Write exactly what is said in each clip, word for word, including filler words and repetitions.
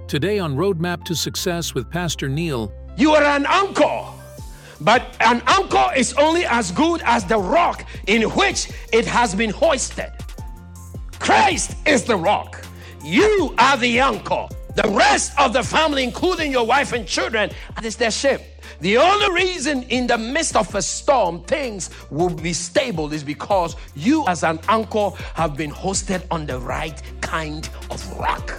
Today on Roadmap to Success with Pastor Neil. You are an anchor, but an anchor is only as good as the rock in which it has been hoisted. Christ is the rock. You are the anchor. The rest of the family, including your wife and children, is their ship. The only reason in the midst of a storm things will be stable is because you as an anchor have been hosted on the right kind of rock.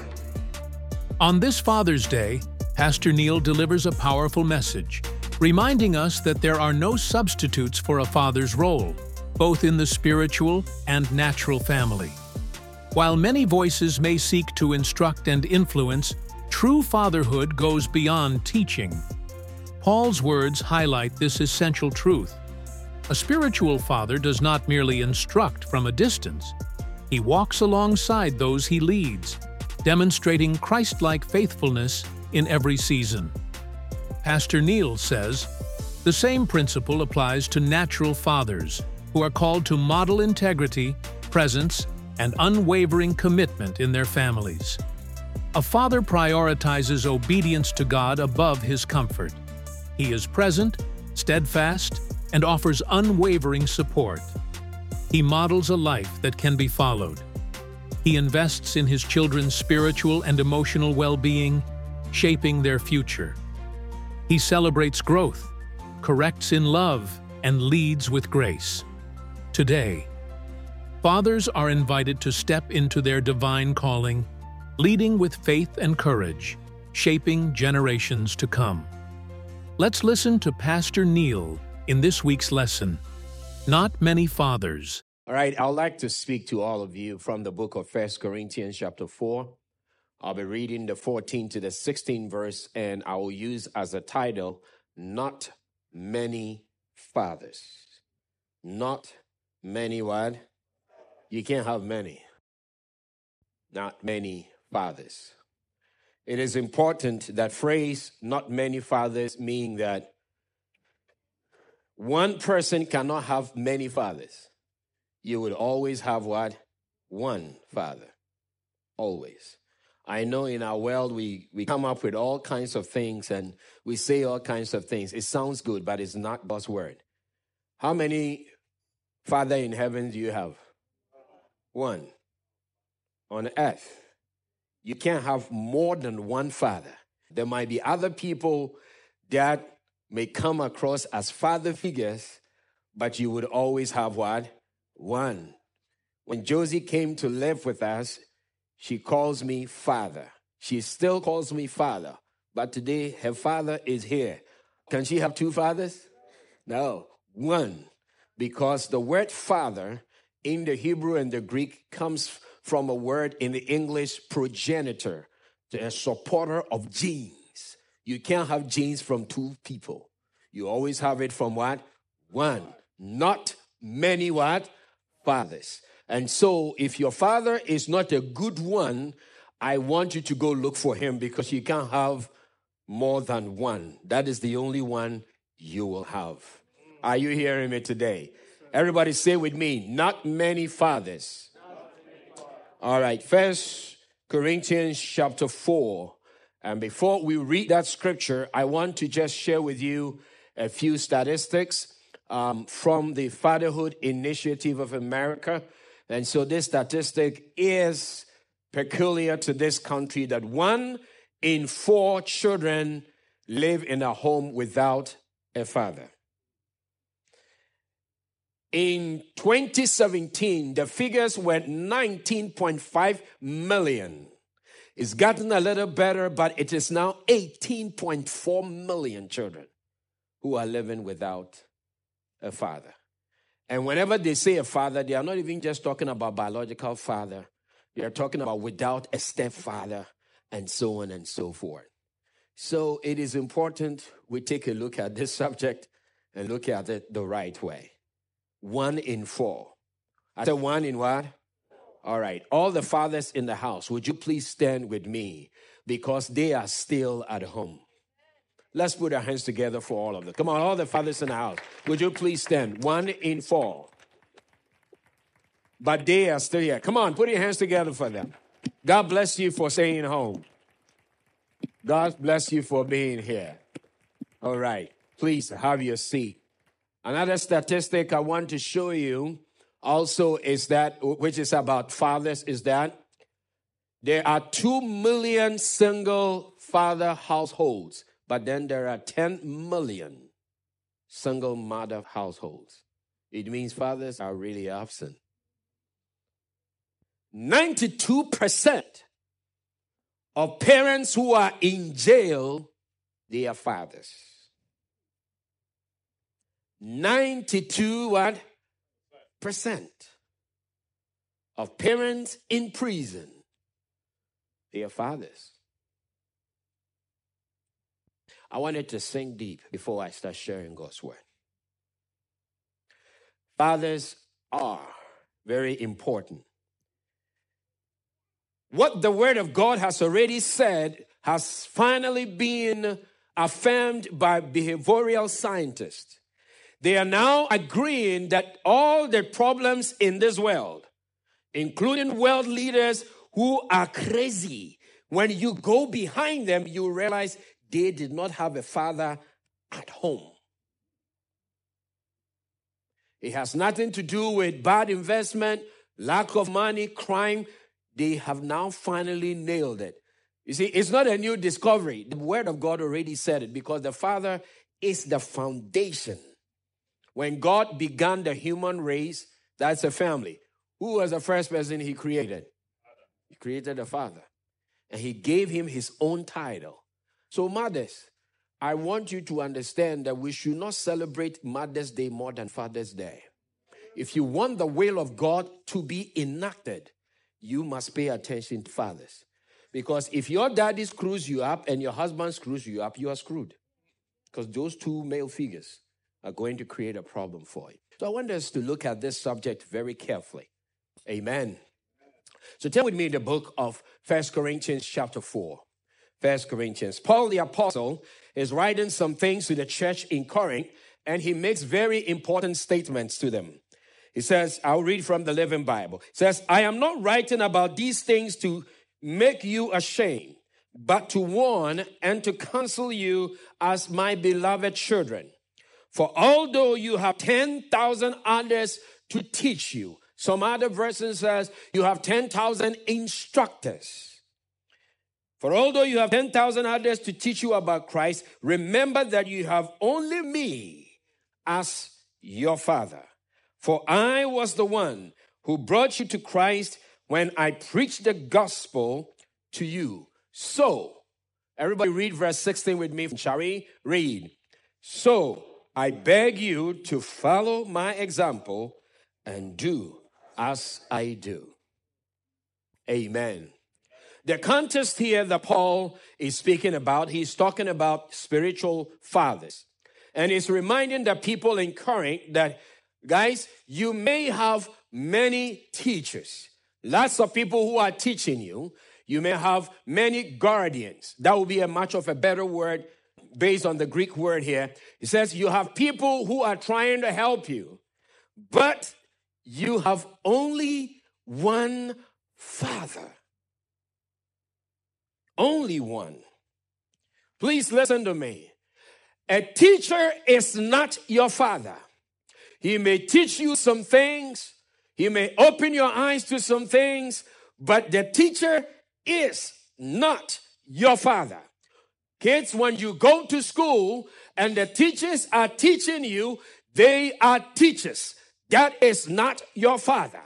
On this Father's Day, Pastor Neil delivers a powerful message, reminding us that there are no substitutes for a father's role, both in the spiritual and natural family. While many voices may seek to instruct and influence, true fatherhood goes beyond teaching. Paul's words highlight this essential truth. A spiritual father does not merely instruct from a distance. He walks alongside those he leads, demonstrating Christ-like faithfulness in every season. Pastor Neil says, the same principle applies to natural fathers, who are called to model integrity, presence, and unwavering commitment in their families. A father prioritizes obedience to God above his comfort. He is present, steadfast, and offers unwavering support. He models a life that can be followed. He invests in his children's spiritual and emotional well-being, shaping their future. He celebrates growth, corrects in love, and leads with grace. Today, fathers are invited to step into their divine calling, leading with faith and courage, shaping generations to come. Let's listen to Pastor Neil in this week's lesson, Not Many Fathers. All right, I'd like to speak to all of you from the book of First Corinthians chapter four. I'll be reading the fourteenth to the sixteenth verse, and I will use as a title, Not Many Fathers. Not many what? You can't have many. Not many fathers. It is important that phrase, not many fathers, meaning that one person cannot have many fathers. You would always have what? One father. Always. I know in our world we, we come up with all kinds of things and we say all kinds of things. It sounds good, but it's not God's word. How many father in heaven do you have? One. On earth. You can't have more than one father. There might be other people that may come across as father figures, but you would always have what? One. When Josie came to live with us, she calls me father. She still calls me father, but today her father is here. Can she have two fathers? No, one. Because the word father in the Hebrew and the Greek comes from a word in the English, progenitor, a supporter of genes. You can't have genes from two people. You always have it from what? One. Not many what? Fathers. And so if your father is not a good one, I want you to go look for him because you can't have more than one. That is the only one you will have. Are you hearing me today? Everybody say with me, not many fathers. All right, First Corinthians chapter four. And before we read that scripture, I want to just share with you a few statistics um, from the Fatherhood Initiative of America. And so this statistic is peculiar to this country, that one in four children live in a home without a father. In twenty seventeen, the figures were nineteen point five million. It's gotten a little better, but it is now eighteen point four million children who are living without a father. And whenever they say a father, they are not even just talking about biological father. They are talking about without a stepfather and so on and so forth. So it is important we take a look at this subject and look at it the right way. One in four. I said one in what? All right. All the fathers in the house, would you please stand with me? Because they are still at home. Let's put our hands together for all of them. Come on, all the fathers in the house. Would you please stand? One in four. But they are still here. Come on, put your hands together for them. God bless you for staying home. God bless you for being here. All right. Please have your seat. Another statistic I want to show you also is that, which is about fathers, is that there are two million single father households, but then there are ten million single mother households. It means fathers are really absent. ninety-two percent of parents who are in jail, they are fathers. ninety-two what? Percent of parents in prison, they are fathers. I wanted to sink deep before I start sharing God's word. Fathers are very important. What the word of God has already said has finally been affirmed by behavioral scientists. They are now agreeing that all the problems in this world, including world leaders who are crazy, when you go behind them, you realize they did not have a father at home. It has nothing to do with bad investment, lack of money, crime. They have now finally nailed it. You see, it's not a new discovery. The word of God already said it, because the father is the foundation. When God began the human race, that's a family. Who was the first person he created? He created the father. And he gave him his own title. So mothers, I want you to understand that we should not celebrate Mother's Day more than Father's Day. If you want the will of God to be enacted, you must pay attention to fathers. Because if your daddy screws you up and your husband screws you up, you are screwed. Because those two male figures are going to create a problem for you. So I want us to look at this subject very carefully. Amen. So turn with me in the book of First Corinthians chapter four. First Corinthians. Paul the apostle is writing some things to the church in Corinth, and he makes very important statements to them. He says, I'll read from the Living Bible. It says, I am not writing about these things to make you ashamed, but to warn and to counsel you as my beloved children. For although you have ten thousand others to teach you, some other version says you have ten thousand instructors. For although you have ten thousand others to teach you about Christ, remember that you have only me as your father. For I was the one who brought you to Christ when I preached the gospel to you. So, everybody read verse sixteen with me. Shall we? Read. So, I beg you to follow my example and do as I do. Amen. The context here that Paul is speaking about, he's talking about spiritual fathers. And he's reminding the people in Corinth that, guys, you may have many teachers. Lots of people who are teaching you. You may have many guardians. That would be a much of a better word based on the Greek word here. It says you have people who are trying to help you, but you have only one father. Only one. Please listen to me. A teacher is not your father. He may teach you some things. He may open your eyes to some things, but the teacher is not your father. Kids, when you go to school and the teachers are teaching you, they are teachers. That is not your father.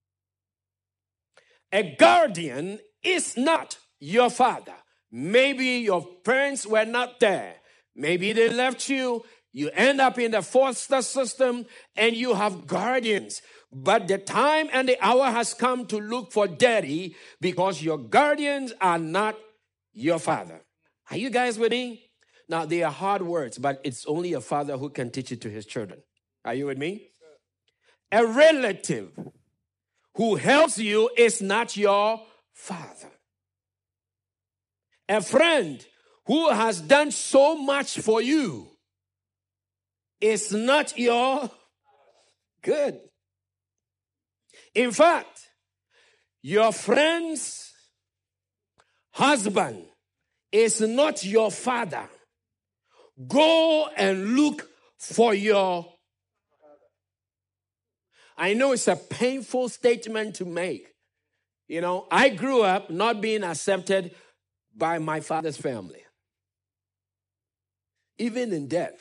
A guardian is not your father. Maybe your parents were not there. Maybe they left you. You end up in the foster system and you have guardians. But the time and the hour has come to look for daddy because your guardians are not your father. Are you guys with me? Now, they are hard words, but it's only a father who can teach it to his children. Are you with me? A relative who helps you is not your father. A friend who has done so much for you is not your good. In fact, your friend's husband is not your father. Go and look for your. I know it's a painful statement to make. You know, I grew up not being accepted by my father's family. Even in death,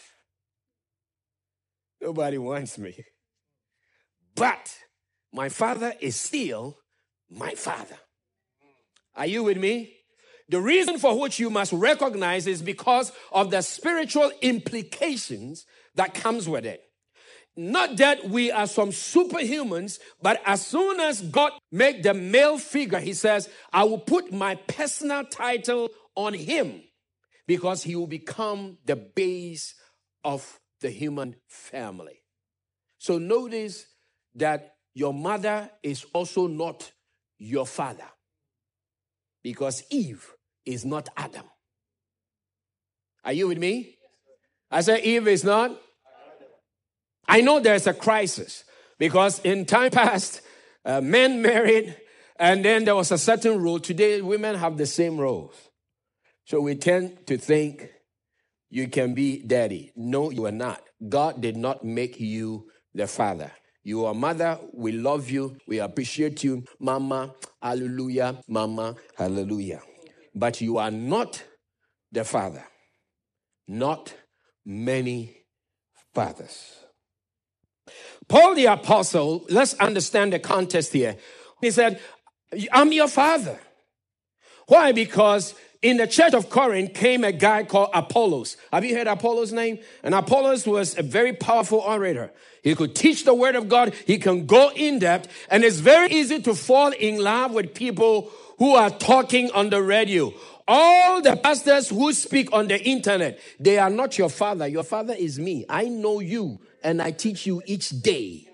nobody wants me. But my father is still my father. Are you with me? The reason for which you must recognize is because of the spiritual implications that comes with it. Not that we are some superhumans, but as soon as God make the male figure, he says, I will put my personal title on him because he will become the base of the human family. So notice that your mother is also not your father because Eve is not Adam. Are you with me? I said Eve is not. I know there's a crisis because in time past, uh, men married and then there was a certain rule. Today, women have the same roles. So we tend to think you can be daddy. No, you are not. God did not make you the father. You are mother. We love you. We appreciate you. Mama, hallelujah. Mama, hallelujah. But you are not the father. Not many fathers. Paul the apostle, let's understand the context here. He said, I'm your father. Why? Because in the church of Corinth came a guy called Apollos. Have you heard Apollos' name? And Apollos was a very powerful orator. He could teach the word of God. He can go in depth. And it's very easy to fall in love with people who are talking on the radio. All the pastors who speak on the internet, they are not your father. Your father is me. I know you and I teach you each day.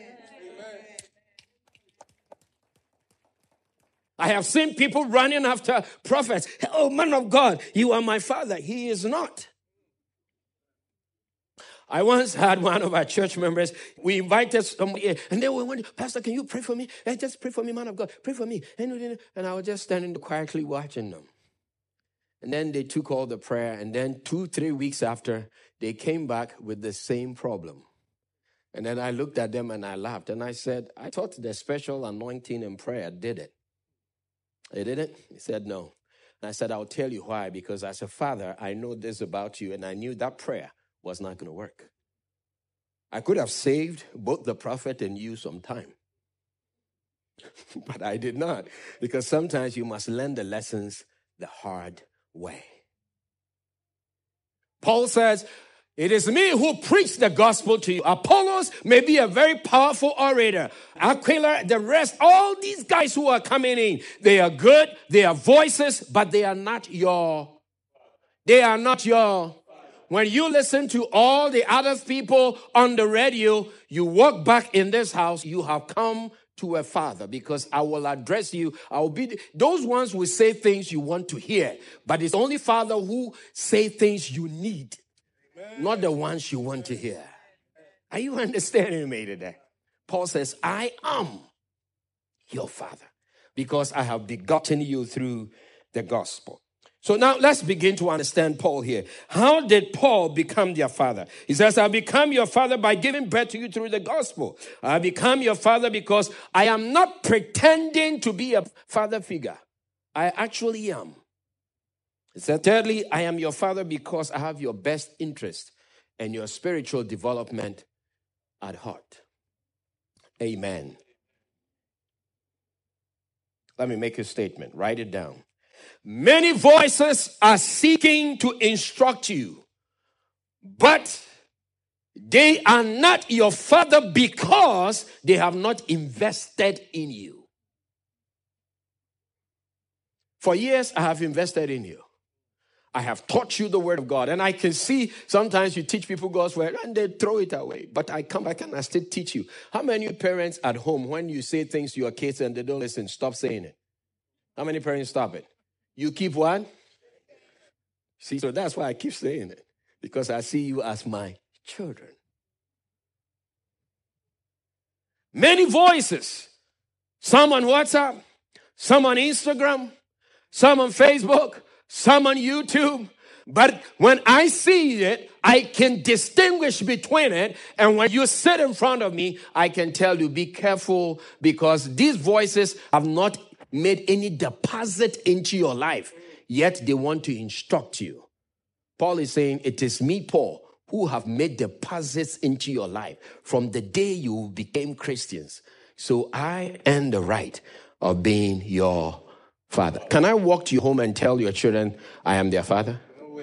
I have seen people running after prophets. Oh, man of God, you are my father. He is not. I once had one of our church members. We invited somebody, and they were wondering, Pastor, can you pray for me? Hey, just pray for me, man of God. Pray for me. And I was just standing quietly watching them. And then they took all the prayer. And then two, three weeks after, they came back with the same problem. And then I looked at them and I laughed. And I said, I thought the special anointing and prayer did it. It didn't? He said, no. And I said, I'll tell you why. Because as a father, I know this about you. And I knew that prayer was not going to work. I could have saved both the prophet and you some time. But I did not. Because sometimes you must learn the lessons the hard way. Paul says, it is me who preach the gospel to you. Apollos may be a very powerful orator. Aquila, the rest, all these guys who are coming in, they are good, they are voices, but they are not your, they are not your. When you listen to all the other people on the radio, you walk back in this house, you have come to a father because I will address you. I will be, those ones will say things you want to hear, but it's only father who say things you need. Not the ones you want to hear. Are you understanding me today? Paul says, I am your father because I have begotten you through the gospel. So now let's begin to understand Paul here. How did Paul become their father? He says, I become your father by giving birth to you through the gospel. I become your father because I am not pretending to be a father figure. I actually am. He said, thirdly, I am your father because I have your best interest and your spiritual development at heart. Amen. Let me make a statement. Write it down. Many voices are seeking to instruct you, but they are not your father because they have not invested in you. For years, I have invested in you. I have taught you the word of God. And I can see sometimes you teach people God's word and they throw it away. But I come back and I still teach you. How many parents at home, when you say things to your kids and they don't listen, stop saying it? How many parents stop it? You keep what? See, so that's why I keep saying it. Because I see you as my children. Many voices. Some on WhatsApp. Some on Instagram. Some on Facebook. some on YouTube. But when I see it, I can distinguish between it. And when you sit in front of me, I can tell you, be careful, because these voices have not made any deposit into your life, yet they want to instruct you. Paul is saying, it is me, Paul, who have made deposits into your life from the day you became Christians. So I earn the right of being your father. Can I walk to your home and tell your children I am their father?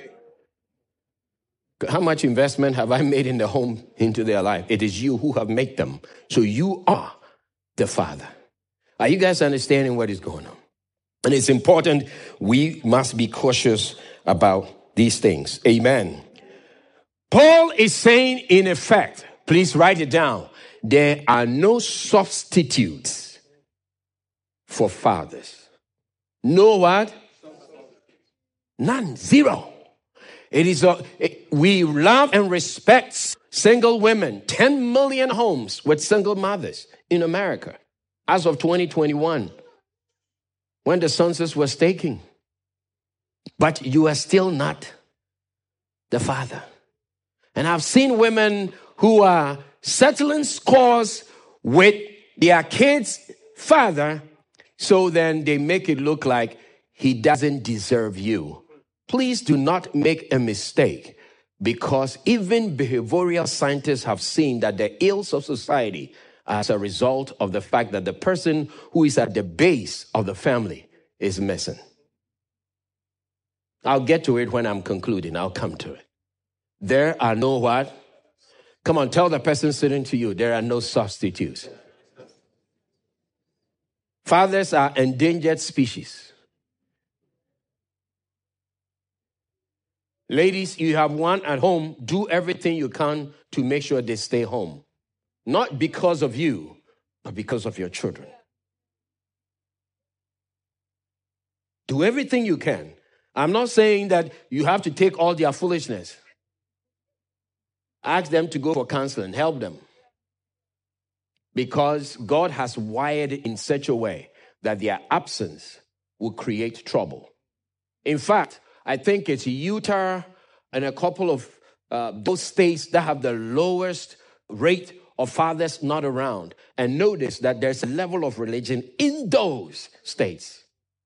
How much investment have I made in the home into their life? It is you who have made them. So you are the father. Are you guys understanding what is going on? And it's important we must be cautious about these things. Amen. Paul is saying, in effect, please write it down, there are no substitutes for fathers. No what? None. Zero. It is a, it, we love and respect single women. ten million homes with single mothers in America as of twenty twenty-one, when the census was taken. But you are still not the father. And I've seen women who are settling scores with their kids' father, so then they make it look like he doesn't deserve you. Please do not make a mistake, because even behavioral scientists have seen that the ills of society are as a result of the fact that the person who is at the base of the family is missing. I'll get to it when I'm concluding. I'll come to it. There are no what? Come on, tell the person sitting to you, there are no substitutes. Fathers are endangered species. Ladies, you have one at home. Do everything you can to make sure they stay home. Not because of you, but because of your children. Do everything you can. I'm not saying that you have to take all their foolishness. Ask them to go for counseling. Help them. Because God has wired it in such a way that their absence will create trouble. In fact, I think it's Utah and a couple of uh, those states that have the lowest rate of fathers not around. And notice that there's a level of religion in those states.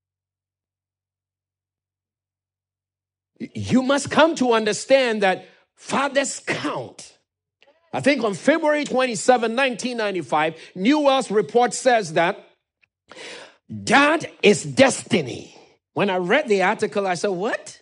You must come to understand that fathers count. I think on February twenty-seventh, nineteen ninety-five, Newell's report says that dad is destiny. When I read the article, I said, what?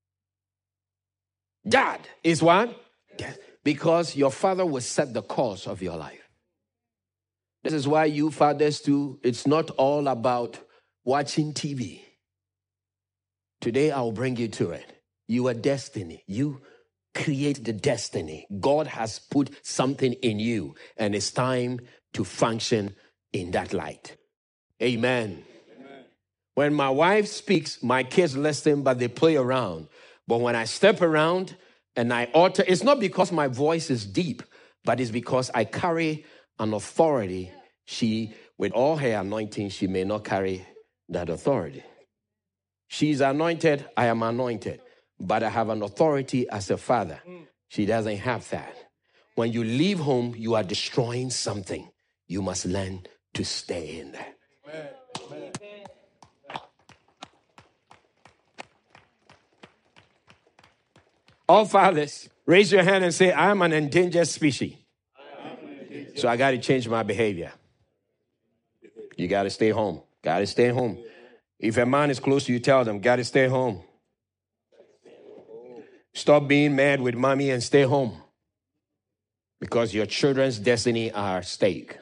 Dad is what? Yes. Because your father will set the course of your life. This is why you fathers too, it's not all about watching T V. Today, I'll bring you to it. You are destiny. You create the destiny. God has put something in you, and it's time to function in that light. Amen. When my wife speaks, my kids listen, but they play around. But when I step around and I utter, it's not because my voice is deep, but it's because I carry an authority. She, with all her anointing, she may not carry that authority. She's anointed, I am anointed, but I have an authority as a father. She doesn't have that. When you leave home, you are destroying something. You must learn to stay in there. Amen. Amen. All fathers, raise your hand and say, I'm an endangered species. So I got to change my behavior. You got to stay home. Got to stay home. If a man is close to you, tell them, got to stay home. Stop being mad with mommy and stay home. Because your children's destiny are at stake.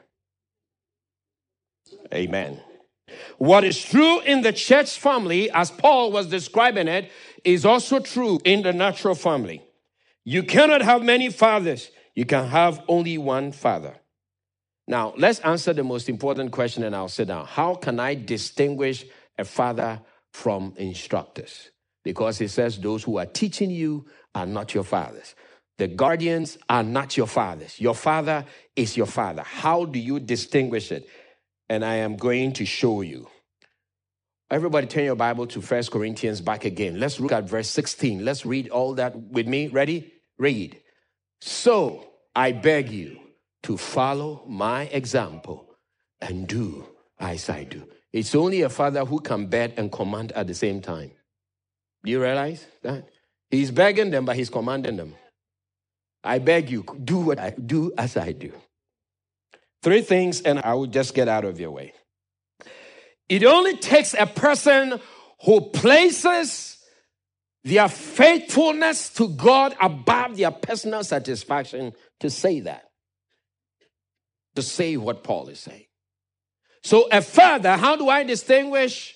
Amen. What is true in the church family, as Paul was describing it, is also true in the natural family. You cannot have many fathers. You can have only one father. Now, let's answer the most important question and I'll sit down. How can I distinguish a father from instructors? Because it says those who are teaching you are not your fathers. The guardians are not your fathers. Your father is your father. How do you distinguish it? And I am going to show you. Everybody turn your Bible to First Corinthians back again. Let's look at verse sixteen. Let's read all that with me. Ready? Read. So I beg you to follow my example and do as I do. It's only a father who can beg and command at the same time. Do you realize that? He's begging them, but he's commanding them. I beg you, do what I do as I do. Three things, and I will just get out of your way. It only takes a person who places their faithfulness to God above their personal satisfaction to say that. To say what Paul is saying. So a father, how do I distinguish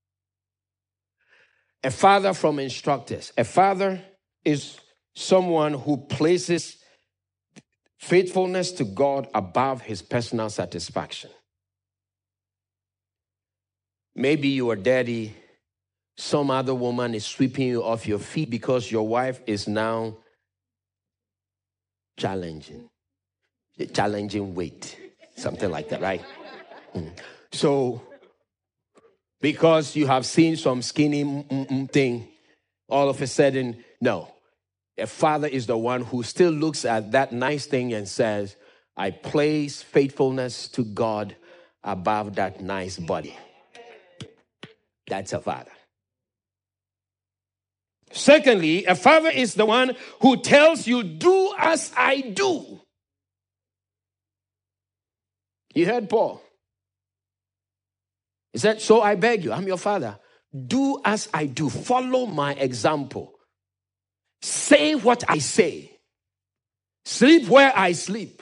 a father from instructors? A father is someone who places faithfulness to God above his personal satisfaction. Maybe you are daddy, some other woman is sweeping you off your feet because your wife is now challenging. Challenging weight. Something like that, right? Mm. So, because you have seen some skinny mm-mm thing, all of a sudden, no. A father is the one who still looks at that nice thing and says, I place faithfulness to God above that nice body. That's a father. Secondly, a father is the one who tells you, do as I do. You heard Paul. He said, so I beg you, I'm your father. Do as I do. Follow my example. Say what I say. Sleep where I sleep.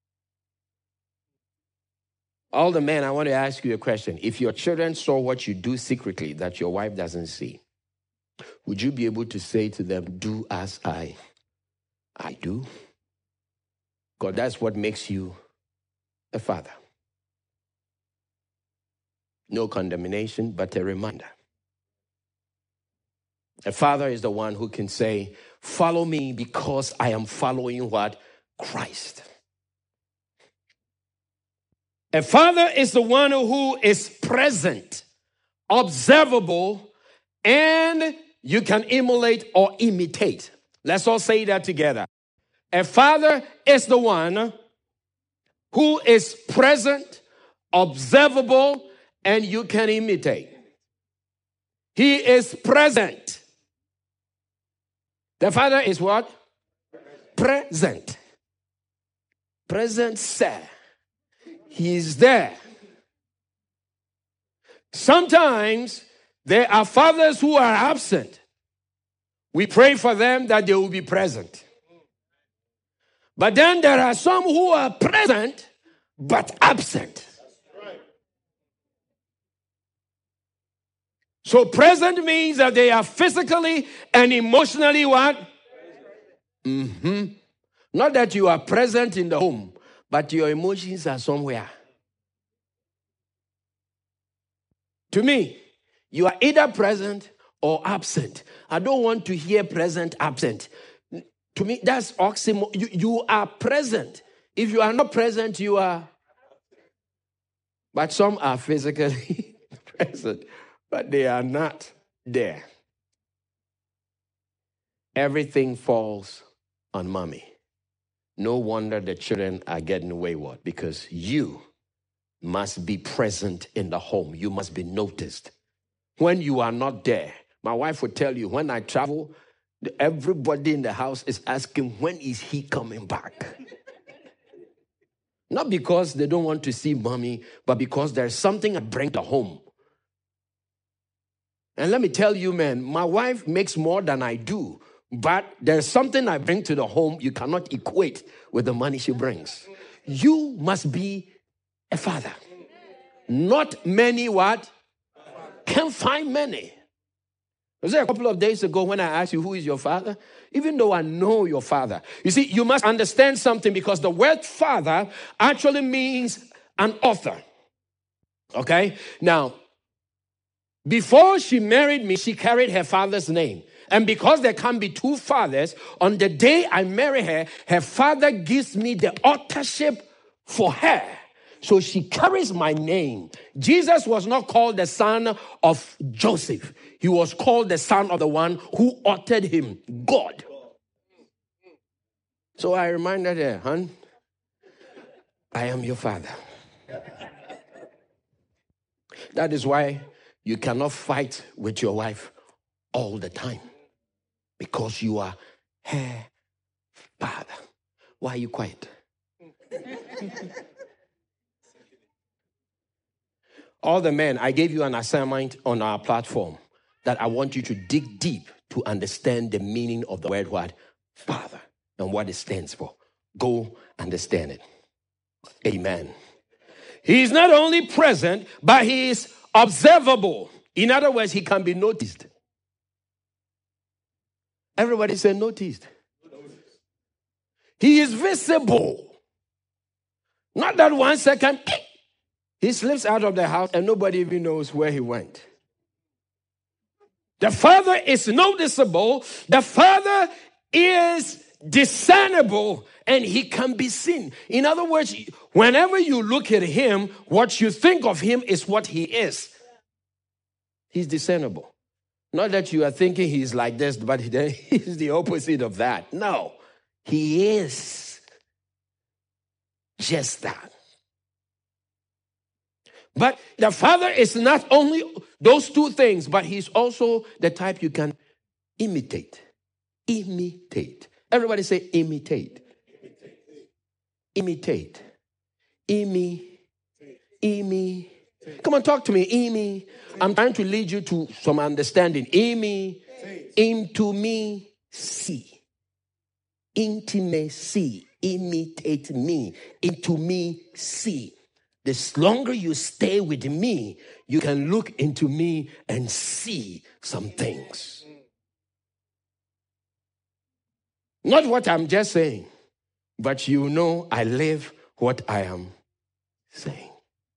All the men, I want to ask you a question. If your children saw what you do secretly that your wife doesn't see, would you be able to say to them, do as I, I do? Because that's what makes you a father. No condemnation, but a reminder. A father is the one who can say, follow me because I am following what? Christ. A father is the one who is present, observable, and you can emulate or imitate. Let's all say that together. A father is the one who is present, observable, and you can imitate. He is present. The father is what? Present. Present, sir. He is there. Sometimes there are fathers who are absent. We pray for them that they will be present. But then there are some who are present but absent. So present means that they are physically and emotionally what? Mm-hmm. Not that you are present in the home, but your emotions are somewhere. To me, you are either present or absent. I don't want to hear present, absent. To me, that's oxymoron. You, you are present. If you are not present, you are. But some are physically present, but they are not there. Everything falls on mommy. No wonder the children are getting wayward because you must be present in the home. You must be noticed. When you are not there, my wife would tell you, when I travel, everybody in the house is asking, when is he coming back? Not because they don't want to see mommy, but because there's something I bring to home. And let me tell you, man, my wife makes more than I do. But there's something I bring to the home you cannot equate with the money she brings. You must be a father. Not many what? Can't find many. Was there a couple of days ago when I asked you, who is your father? Even though I know your father. You see, you must understand something because the word father actually means an author. Okay? Now, before she married me, she carried her father's name. And because there can be two fathers, on the day I marry her, her father gives me the authorship for her. So she carries my name. Jesus was not called the son of Joseph. He was called the son of the one who uttered him, God. So I reminded her, hon, I am your father. That is why you cannot fight with your wife all the time. Because you are her father. Why are you quiet? All the men, I gave you an assignment on our platform that I want you to dig deep to understand the meaning of the word what? Father, and what it stands for. Go understand it. Amen. He is not only present, but he is observable. In other words, he can be noticed. Everybody say noticed. He is visible. Not that one second, he slips out of the house and nobody even knows where he went. The Father is noticeable. The Father is discernible, and he can be seen. In other words, whenever you look at him, what you think of him is what he is. He's discernible. Not that you are thinking he's like this, but he's the opposite of that. No, he is just that. But the Father is not only those two things, but he's also the type you can imitate. Imitate. Everybody say imitate. Imitate. Imi. Imi. Come on, talk to me. Imi. I'm trying to lead you to some understanding. Imi. Into me. See. Intimacy. Imitate me. Into me. See. The longer you stay with me, you can look into me and see some things. Not what I'm just saying, but you know I live what I am saying.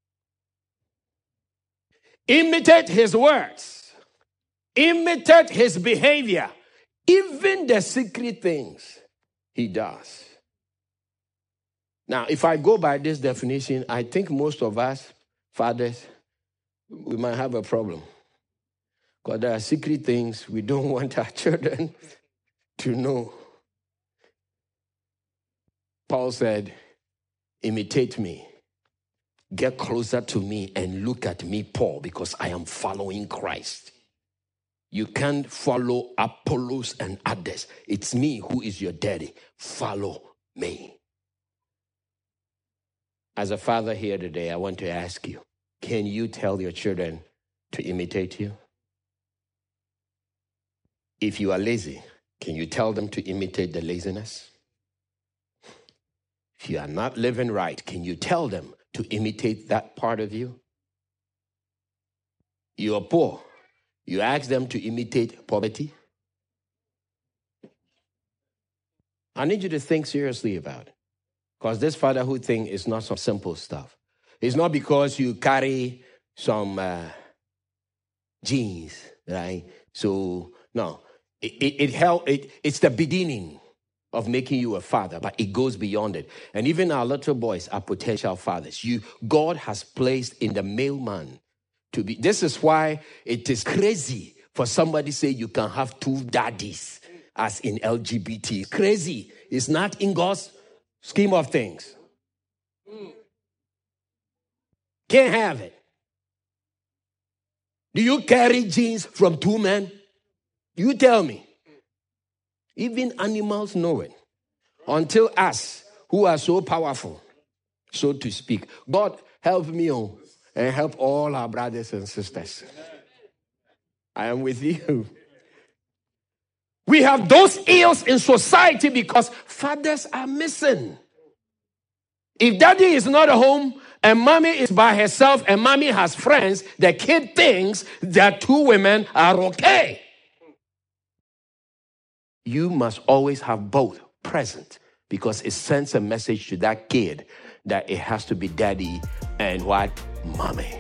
Imitate his words. Imitate his behavior. Even the secret things he does. Now, if I go by this definition, I think most of us, fathers, we might have a problem. Because there are secret things we don't want our children to know. Paul said, imitate me. Get closer to me and look at me, Paul, because I am following Christ. You can't follow Apollos and others. It's me who is your daddy. Follow me. As a father here today, I want to ask you, can you tell your children to imitate you? If you are lazy, can you tell them to imitate the laziness? If you are not living right, can you tell them to imitate that part of you? You are poor. You ask them to imitate poverty? I need you to think seriously about it. Because this fatherhood thing is not some simple stuff. It's not because you carry some uh, genes, right? So, no. It, it, it, help, it It's the beginning of making you a father, but it goes beyond it. And even our little boys are potential fathers. You, God has placed in the male man to be. This is why it is crazy for somebody to say you can have two daddies as in L G B T. It's crazy. It's not in God's scheme of things. Can't have it. Do you carry genes from two men? You tell me. Even animals know it. Until us, who are so powerful, so to speak. God, help me oh, and help all our brothers and sisters. I am with you. We have those ills in society because fathers are missing. If daddy is not at home and mommy is by herself and mommy has friends, the kid thinks that two women are okay. You must always have both present because it sends a message to that kid that it has to be daddy and what? Mommy.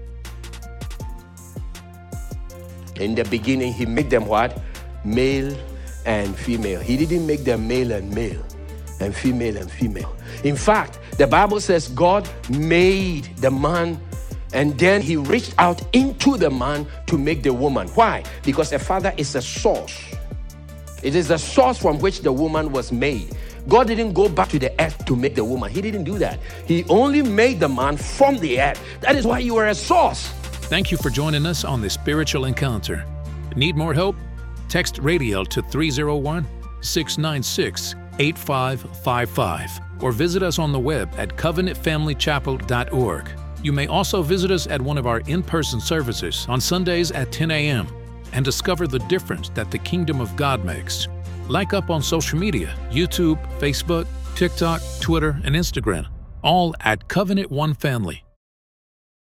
In the beginning, he made them what? Male and female. He didn't make them male and male and female and female. In fact, The Bible says God made the man, and then he reached out into the man to make the woman. Why? Because a father is a source. It is the source from which the woman was made. God didn't go back to the earth to make the woman. He didn't do that. He only made the man from the earth. That is why you are a source. Thank you for joining us on the Spiritual Encounter. Need more help? Text RADIAL to three oh one, six nine six, eight five five five or visit us on the web at covenant family chapel dot org. You may also visit us at one of our in-person services on Sundays at ten a.m. and discover the difference that the kingdom of God makes. Like up on social media, YouTube, Facebook, TikTok, Twitter, and Instagram, all at Covenant One Family.